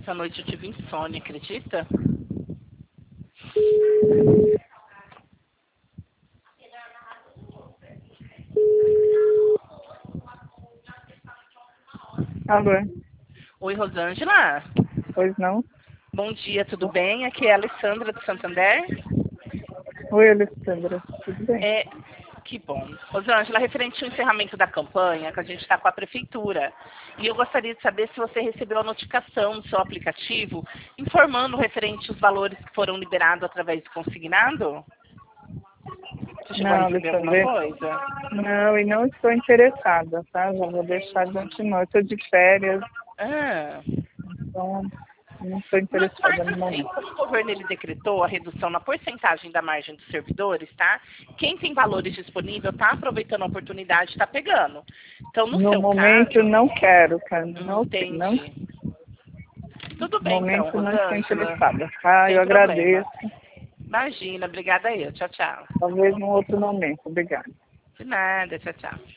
Essa noite eu tive insônia, acredita? Alô? Oi, Rosângela. Pois não? Bom dia, tudo bem? Aqui é a Alessandra do Santander. Oi, Alessandra. Tudo bem? Que bom. Rosângela, referente ao encerramento da campanha, que a gente está com a prefeitura, e eu gostaria de saber se você recebeu a notificação no seu aplicativo informando referente aos valores que foram liberados através do consignado? Você chegou a Não, receber alguma Alessandra. coisa? Não, e não estou interessada, tá? Já vou deixar de continuar. Estou de férias, Ah. então não estou Mas interessada no assim, momento. como o governo ele decretou a redução na porcentagem da margem dos servidores, tá? Quem tem valores disponíveis está aproveitando a oportunidade e está pegando. Então, no No seu momento, caso, não quero, cara. Não, não, entendi. Tudo no bem então, momento, não estou Rosângela. interessada, tá? Sem Eu problema. agradeço. Imagina, obrigada eu. Tchau, tchau. Talvez num outro momento. Obrigada. De nada, tchau, tchau.